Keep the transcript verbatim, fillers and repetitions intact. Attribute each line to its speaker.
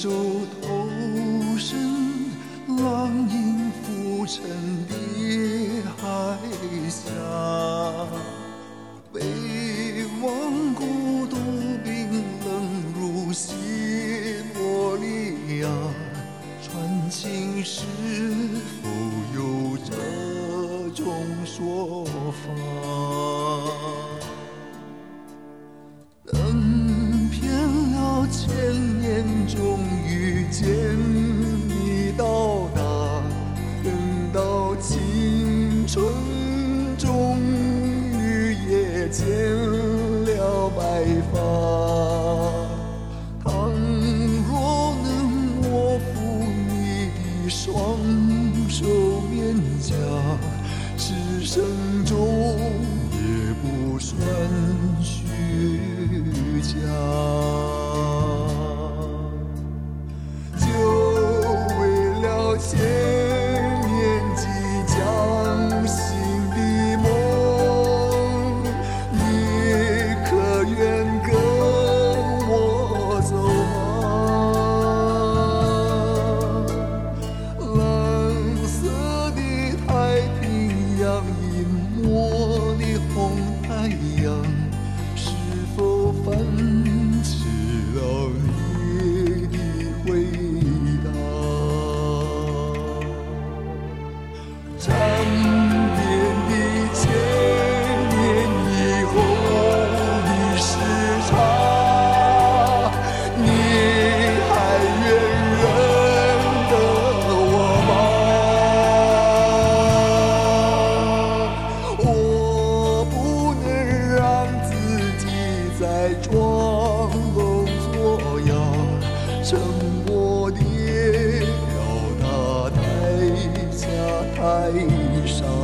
Speaker 1: 手投身，浪影浮沉的海峡，北望孤独冰冷如西伯利亚，传情是否有这种说法？等遍了千年，终于见你到达，等到青春终于也见了白发。倘若能握扶你的双手面颊，此生中也不算虚假。就为了千年即将醒的梦，你可愿跟我走吗？蓝色的太平洋，隐没的红太阳，是否泛起了你的回答？缠绵的千年以后的时差，你还愿认得我吗？我不能让自己再装聋作哑，沉默地表达太假太傻。